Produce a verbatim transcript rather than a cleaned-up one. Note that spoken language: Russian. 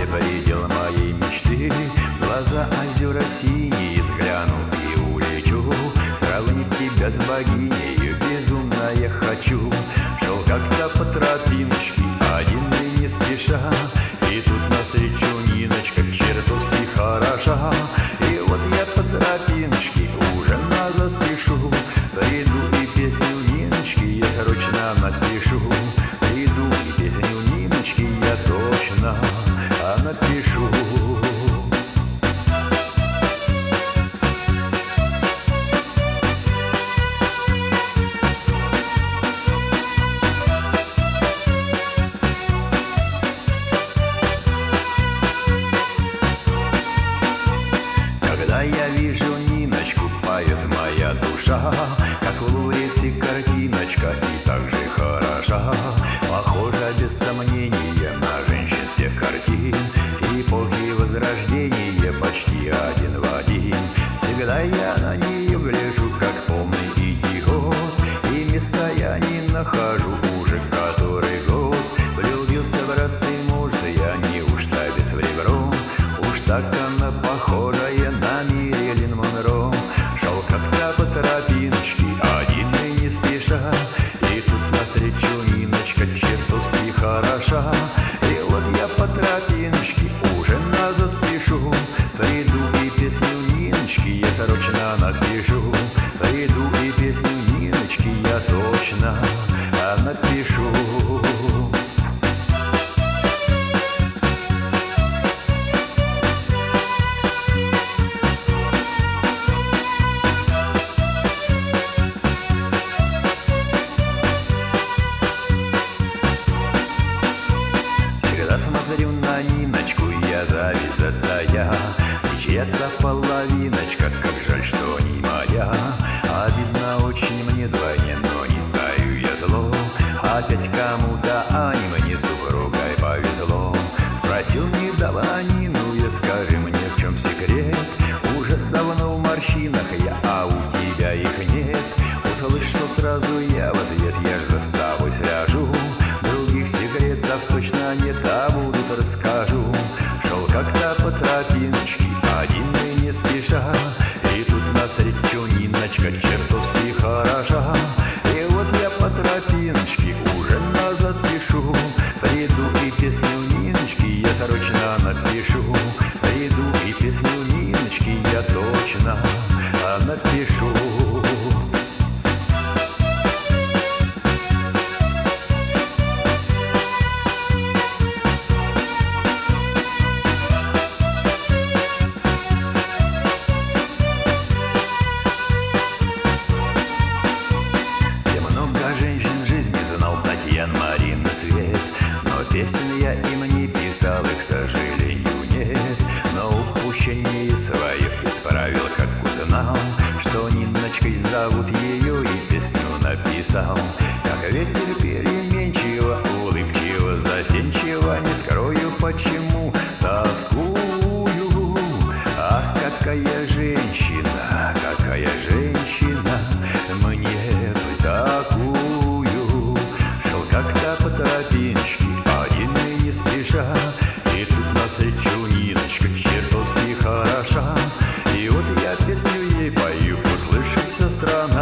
предел моей мечты. В глаза озера синие взгляну и улечу, сравнить тебя с богинею безумно я хочу. Шел как-то по тропиночке, один и не спеша, и тут навстречу Ниночка чертовски хороша. И вот я по тропиночке уже назад спешу, приду и песню Ниночки я срочно напишу. Приду и песню Ниночки я точно напишу. Когда я вижу Ниночку, поет моя душа, как в луре ты картиночка и так же хороша. Похожа без сомнения на женщин всех картин эпохи Возрождения, почти один в один. Всегда я на нее гляжу, как полный идиот, и места я не нахожу уже который год. Влюбился, братцы, мужа я, неужто без ребром? Уж так она похожая на Мэрилин Монро. Шел как-то по тропиночке, один и не спеша, и тут навстречу Ниночка чертовски хороша. И вот я по тропиночке уже назад спешу, приду и песню Ниночки я срочно напишу. Приду и песню Ниночки я точно напишу. Смотрю на Ниночку, я зависть затая, и чья-то половиночка, как жаль, что не моя. Обидно очень мне вдвойне, но не таю я зло. Опять кому-то, а не мне супругой повезло. Спросил недавно Нину я, скажи мне, в чем секрет? Уже давно в морщинах я, а у тебя их нет. Услышал сразу я в ответ, я ж за собой сряжу. Других секретов точно нет, а будут расскажу. Шел как-то по тропиночке, один и не спеша, и тут навстречу Ниночка чертовски хороша. И вот я по тропиночке уже назад спешу, приду и песню Ниночки я срочно напишу. Приду и песню Ниночки я точно напишу. Марин свет, но песен я им не писал, и, к сожалению, нет. Но упущение свое исправил, как узнал, что Ниночкой зовут ее, и песню написал. Как ветер переменчиво, улыбчиво, затенчиво, не скрою, почему тоскую. Ах, какая женщина, какая женщина, мне бы такую. Как-то по тропиночке, один и не спеша, и тут навстречу Ниночка чертовски хороша. И вот я песню ей пою, услышится страна.